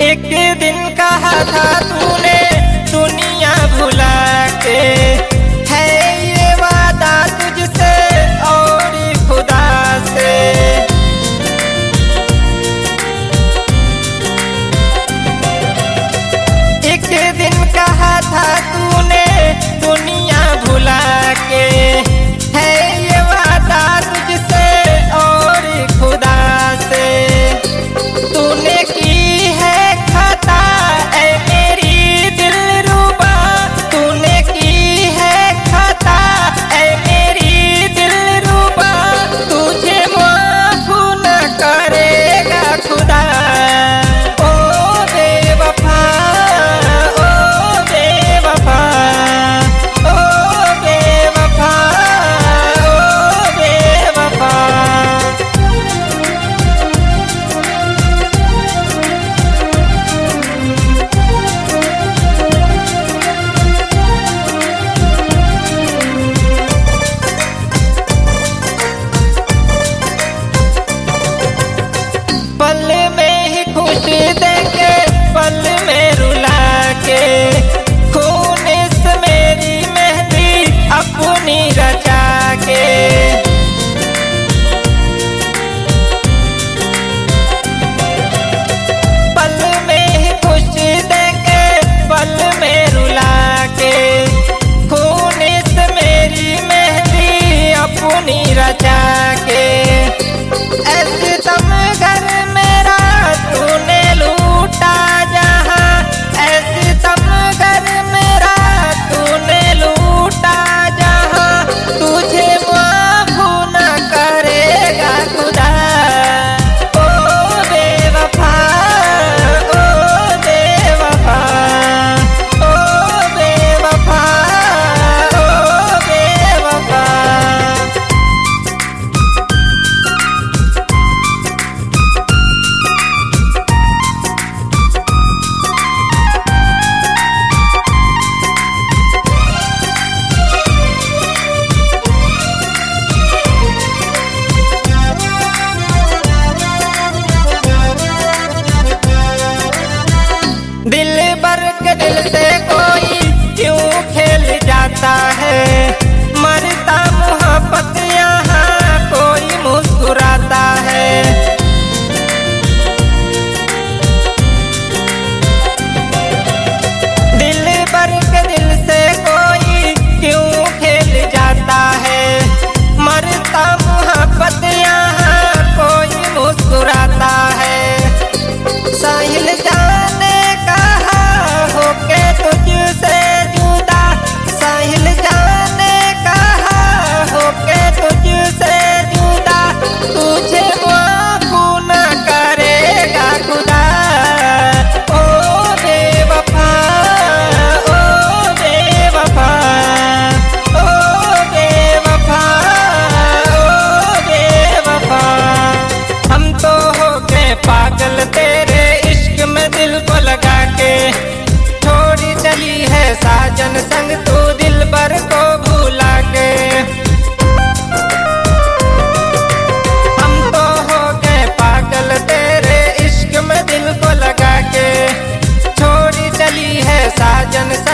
एक दिन कहा था तूने दुनिया भुला के, है ये वादा तुझसे और खुदा से। एक दिन कहा था तूने दुनिया भुला के, है ये वादा तुझसे और खुदा से। तूने की है खता ऐ मेरी दिलरुबा, तूने की है खता ऐ मेरी दिलरुबा, तुझे माफ न करेगा खुदा। ओ बेवफा, ओ बेवफा, ओ बेवफा, ओ बेवफा। पल में ही खुशी देके पल में रुला के, खून से मेरी मेहंदी अपनी रचा के। पल में ही खुशी देके पल में रुला के, खून से मेरी मेहंदी अपनी रचा के। ऐसे तम घर मेरा तूने लूटा जहाँ, ऐसे तम घर मेरा तूने लूटा जहाँ, तुझे माफ न करेगा खुदा। ओ बेवफा, ओ बेवफा, ओ बेवफा, ओ बेवफा। दिल बर के दिल से कोई क्यों खेल जाता है, मरता मोहब्बत यहाँ कोई मुस्कुराता है। दिल बर के दिल से कोई क्यों खेल जाता है, मरता मोहब्बत यहाँ कोई मुस्कुराता है। साहिल जाने कहा होके तुझसे जुदा, साहिल जाने कहा होके तुझसे जुदा, तुझे माफ न करेगा खुदा। ओ बेवफा, ओ बेवफा, ओ बेवफा, ओ बेवफा। हम तो हो गए पागल तेरे इश्क में दिल को लगा के, छोड़ी चली है साजन संग तू दिलबर को भुला के। हम तो हो गए पागल तेरे इश्क में दिल को लगा के, छोड़ी चली है साजन